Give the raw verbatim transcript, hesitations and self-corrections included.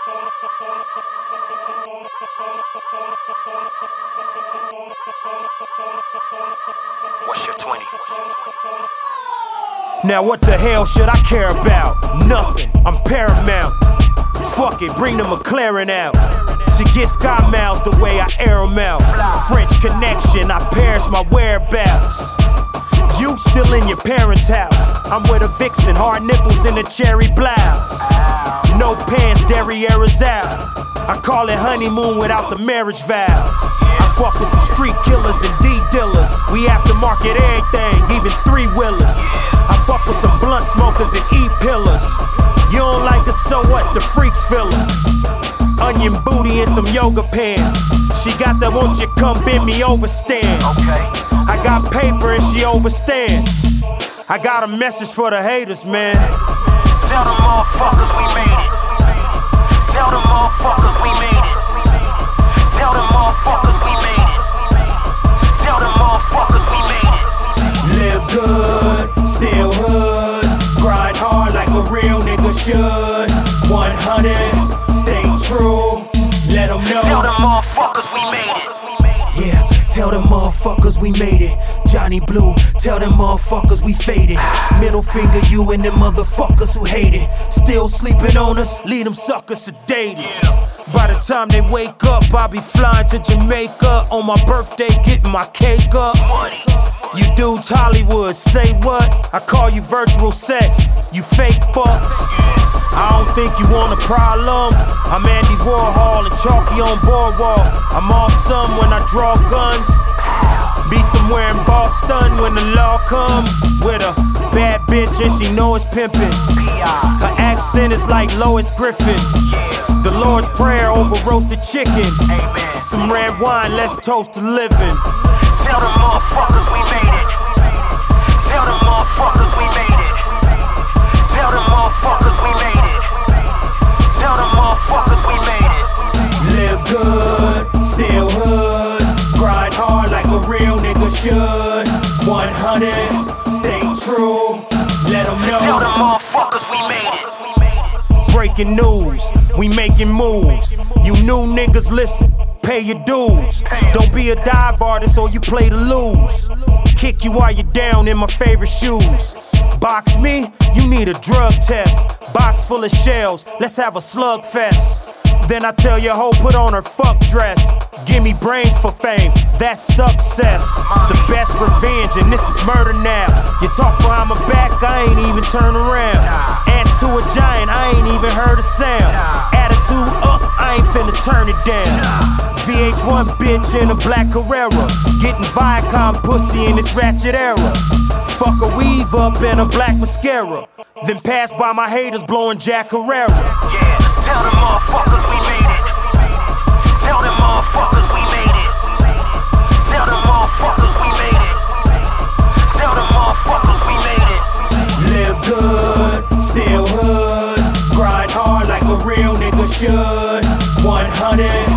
What's your twenty? Now what the hell should I care about? Nothing, I'm paramount. Fuck it, bring the McLaren out. She gets sky miles the way I air 'em out. French connection, I Paris my whereabouts. You still in your parents' house. I'm with a vixen, hard nipples in a cherry blouse. No pants, derriere's out. I call it honeymoon without the marriage vows. I fuck with some street killers and D-dealers. We aftermarket everything, even three-wheelers. I fuck with some blunt smokers and E-pillars. You don't like us, so what? The freaks feel us. Onion booty and some yoga pants. She got the won't you come bend me over stance. Okay. I got paper and she overstands. I got a message for the haters, man. Tell them motherfuckers we made it. Tell them motherfuckers we made it. Tell them motherfuckers we made it. Tell them motherfuckers we made it. Live good, still hood. Grind hard like a real nigga should. one hundred, stay true. Let them know. Tell them motherfuckers we made it. Yeah, tell them motherfuckers we made it. Johnny Blue, tell them motherfuckers we faded. Middle finger you and them motherfuckers who hate it. Still sleeping on us, leave them suckers sedated. By the time they wake up, I'll be flying to Jamaica. On my birthday, getting my cake up. You dudes Hollywood, say what? I call you virtual sex, you fake fucks. I don't think you want a problem. I'm Andy Warhol and Chalky on Boardwalk. I'm awesome when I draw guns. Be somewhere in Boston when the law come. With a bad bitch and she know it's pimpin'. Her accent is like Lois Griffin. The Lord's Prayer over roasted chicken. Some red wine, let's toast to living. Tell them motherfuckers we made it. Tell them motherfuckers we made it. Tell them motherfuckers we made it. Tell them motherfuckers we made it. Live good, still hood. Grind hard like a real nigga should. one hundred, stay true. Let them know. Tell them motherfuckers we made it. Breaking news, we making moves. You new niggas listen, pay your dues. Don't be a dive artist or you play to lose. Kick you while you're down in my favorite shoes. Box me, you need a drug test. Box full of shells, let's have a slug fest. Then I tell your hoe put on her fuck dress. Give me brains for fame, that's success. The best revenge and this is murder now. You talk behind my back, I ain't even turn around. Ants to a giant, I ain't even heard a sound. Attitude up, I ain't finna turn it down. V H one bitch in a black Carrera. Getting Viacom pussy in this ratchet era. Fuck a weave up and a black mascara. Then pass by my haters blowing Jack Herrera. Yeah, tell them motherfuckers we made it. Tell them motherfuckers we made it. Tell them motherfuckers we made it. Tell them motherfuckers we made it. Live good, still hood. Grind hard like a real nigga should. one hundred,